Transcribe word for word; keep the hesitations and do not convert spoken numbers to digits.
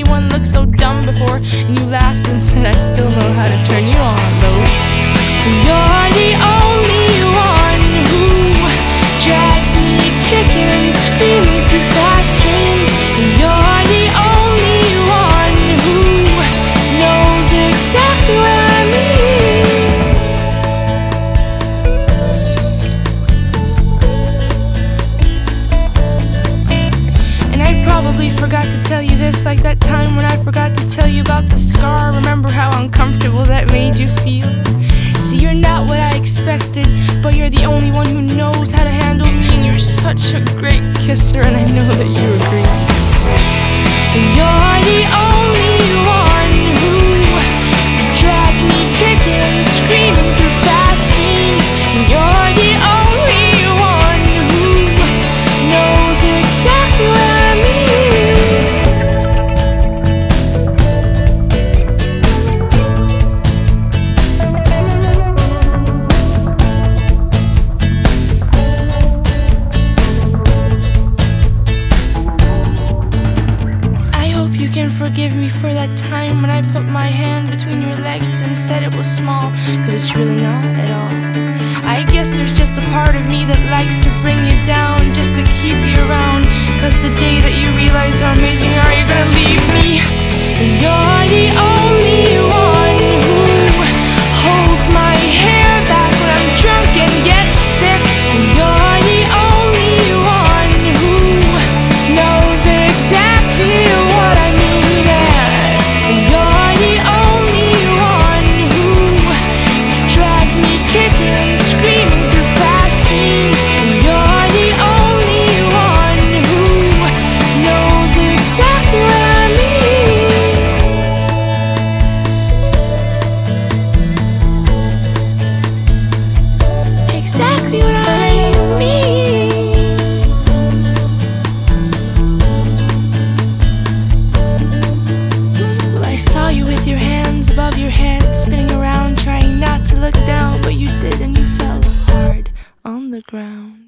anyone looked so dumb before, and you laughed and said, I still know how to turn you on, though. And you're the only one who drags me kicking and screaming through fast dreams. And you're the only one who knows exactly what I mean. And I probably forgot to tell you this, like that time when I forgot to tell you about the scar. Remember how uncomfortable that made you feel? See, you're not what I expected, but you're the only one who knows how to handle me, and you're such a great kisser, and I know that you agree. And you're the only one who drags me kicking and screaming through fast dreams. And you're the only one who knows exactly what I mean. You can forgive me for that time when I put my hand between your legs and said it was small, cause it's really not at all. I guess there's just a part of me that likes to bring you down, just to keep you around, cause the day that you realize how amazing you are, you're gonna leave me. And you're the only one who holds my hair back when I'm drunk and get sick. And you're the only one who knows exactly what I mean. And you're the only one who drags me kicking and screaming through fast dreams. And you're the only one who knows exactly what I mean. Exactly what I mean. I saw you with your hands above your head, spinning around, trying not to look down, but you did, and you fell hard on the ground.